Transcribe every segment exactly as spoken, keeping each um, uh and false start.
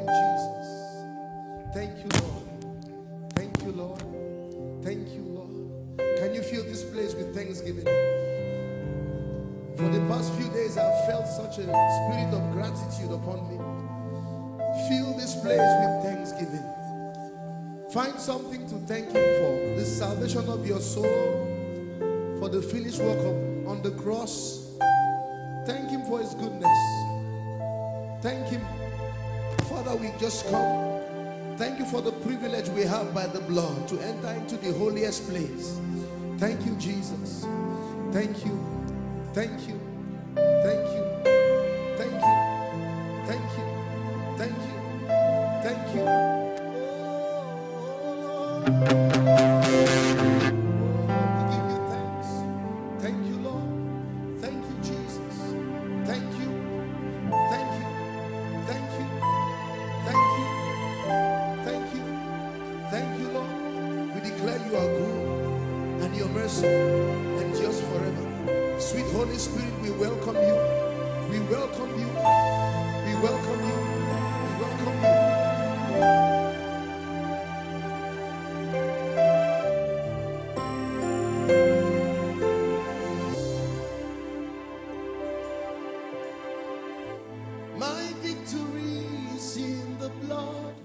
you, Jesus. Thank you, Lord. Thank you, Lord. Thank you, Lord. Can you fill this place with thanksgiving? For the past few days, I've felt such a spirit of gratitude upon me. Fill this place with thanksgiving. Find something to thank Him for. The salvation of your soul, for the finished work of, on the cross. Thank Him for His goodness. Thank Him. Father, we just come. Thank you for the privilege we have by the blood to enter into the holiest place. Thank you, Jesus. Thank you. Thank you. Thank you. Thank you. Thank you. Thank you. Thank you. We give you thanks. Thank you, Lord. Thank you, Jesus. Thank you. Thank you. Thank you. Thank you. Thank you. Thank you, Lord. We declare you are good and your mercy endures forever. Sweet Holy Spirit, we welcome you. We welcome you. We welcome you. We welcome you. My victory is in the blood.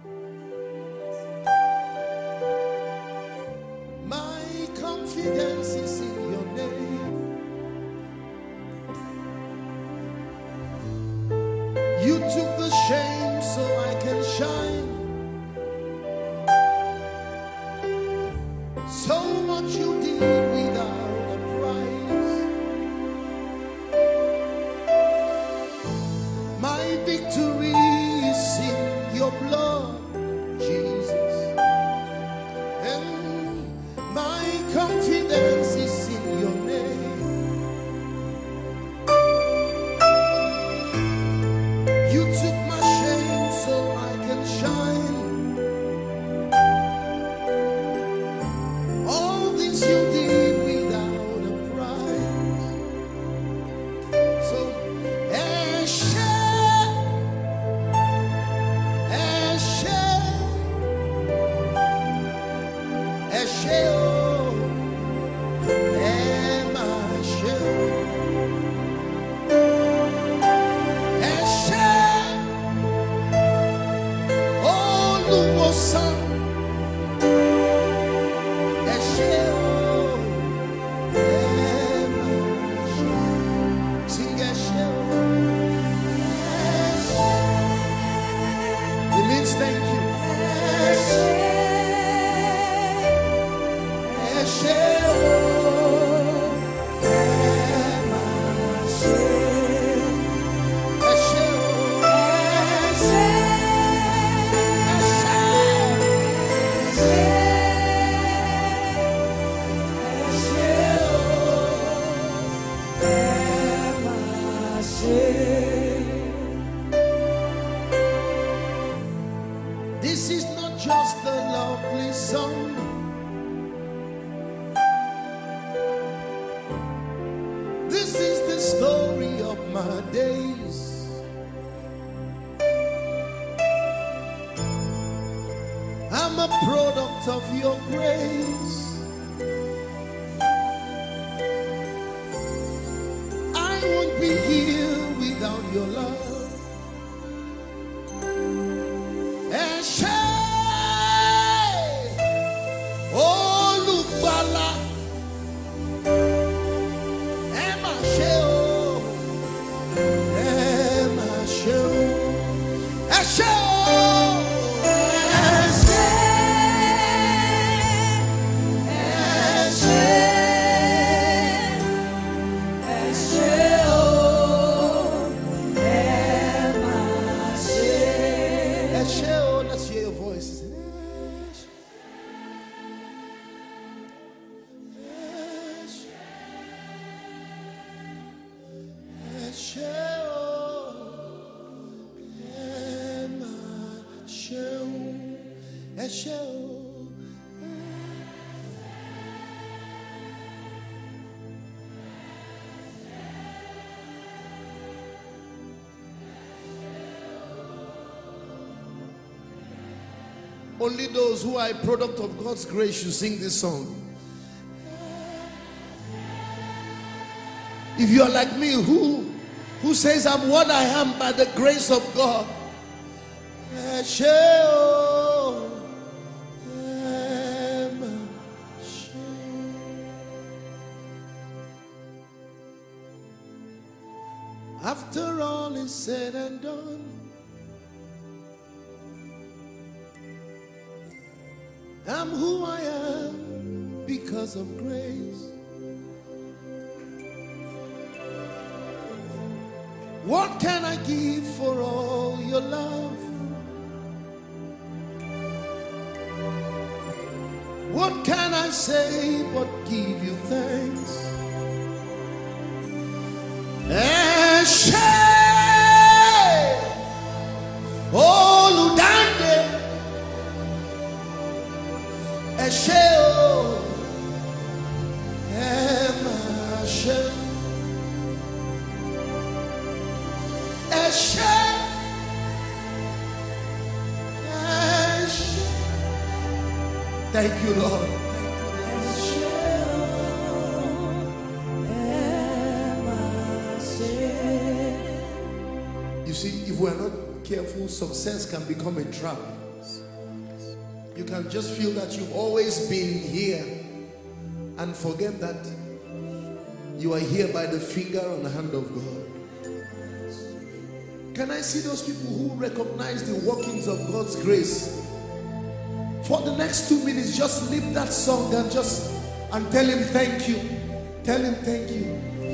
My confidence is in your name. You took the shame so I can shine. So much you did without a price. My victory is in your blood, Jesus. And my confidence is in your name. You took my shame so I can shine. All this you did without a price. So, Eshe, Eshe, Eshe, oh, Emma, Eshe, Eshe. Olúwoṣàn, ẹ ṣé o, ẹ máa ṣe. Sing ẹ ṣé o, ẹ ṣé. It means thank you. Ẹ ṣé, ẹ ṣé o, ẹ máa ṣe. Ẹ ṣé o, ẹ ṣé. This is not just a lovely song. This is the story of my days. I'm a product of your grace. I won't be here without your love. Eshe, Olùgbàlà, ẹ má ṣe o, ẹ má ṣe o, ẹ ṣé o, ẹ ṣé, ẹ ṣé, ẹ ṣé o, ẹ má ṣe. Ẹ ṣé o, let's hear your voices. Ẹ ṣé o, ẹ má ṣe o, ẹ ṣé o. Only those who are a product of God's grace should sing this song. If you are like me, who who says I'm what I am by the grace of God, after all is said and done, I'm who I am because of grace. What can I give for all your love? What can I say but give you thanks? Eshe, Oludande, Eshe, Emashe, Eshe, Eshe. Thank you, Lord. You see, if we are not careful, success can become a trap. You can just feel that you've always been here and forget that you are here by the finger and the hand of God. Can I see those people who recognize the workings of God's grace? For the next two minutes, just lift that song and just and tell him thank you. Tell him thank you.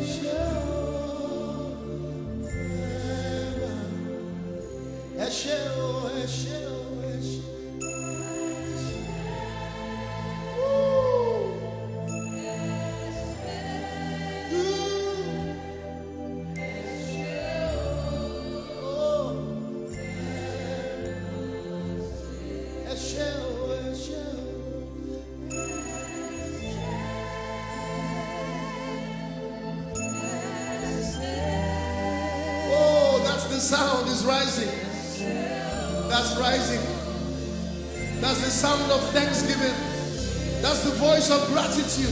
The sound is rising. That's rising. That's the sound of thanksgiving. That's the voice of gratitude.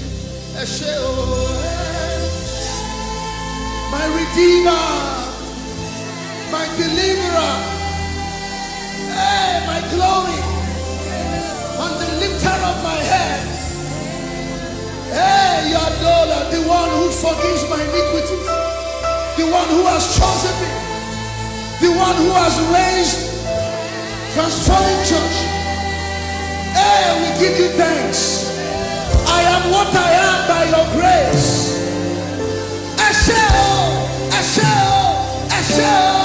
My Redeemer, my Deliverer, hey, my glory, and the lifter of my head. Hey, your daughter, the one who forgives my iniquities, the one who has chosen me, the one who has raised transforming church. Hey, we give you thanks. I am what I am by your grace. Eshel, Eshel, Eshel.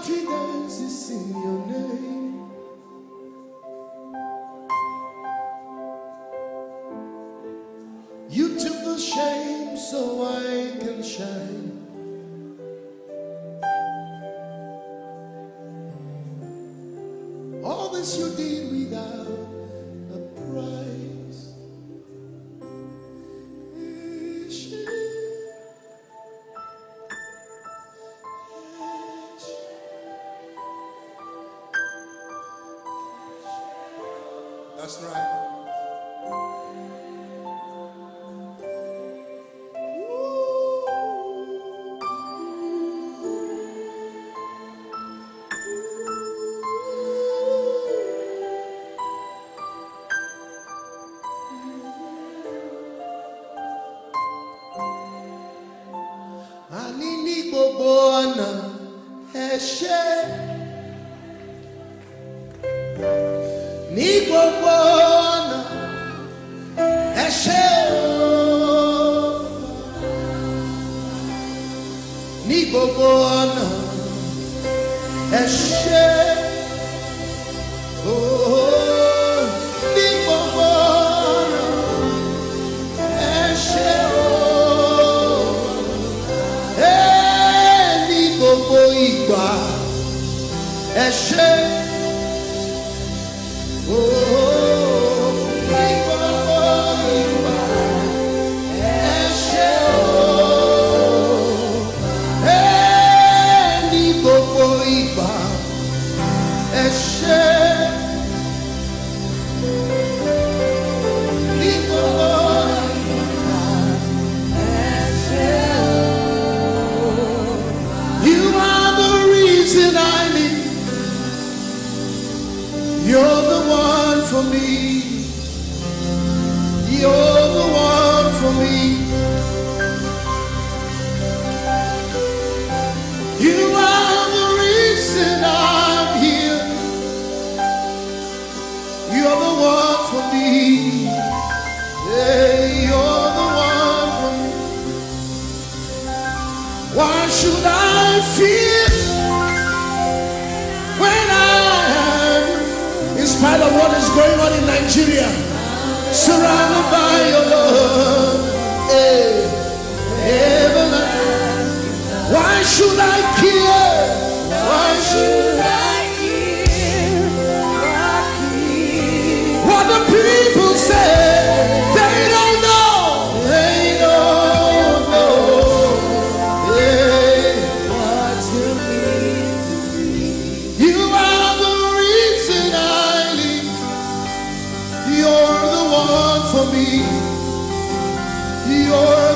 confidence is in your name. You took the shame so I can shine. All this you did without a price. That's right. Ani ní gbogbo ọ̀nà ẹ ṣé, ní gbogbo ọ̀nà ẹ ṣé o, ní gbogbo ọ̀nà ẹ ṣé o, ní gbogbo ọ̀nà ẹ ṣé o. Gbogbo ìgbà ẹ ṣé ooo, ní gbogbo ìgbà ẹ ṣé ooo, ní gbogbo ìgbà ẹ ṣé, ní gbogbo ìgbà ẹ ṣé ooo. You are the reason I live. You're the one for me. You're the one for me. You are the reason I'm here. You're the one for me. Yeah, you're the one for me. Why should I fear when I am, in spite of what is going on in Nigeria, surrounded by your love? Hey, heaven, why should I care? Why should I care? What the people say, they don't know. They don't know. You are the reason I live. You're the one for me. You're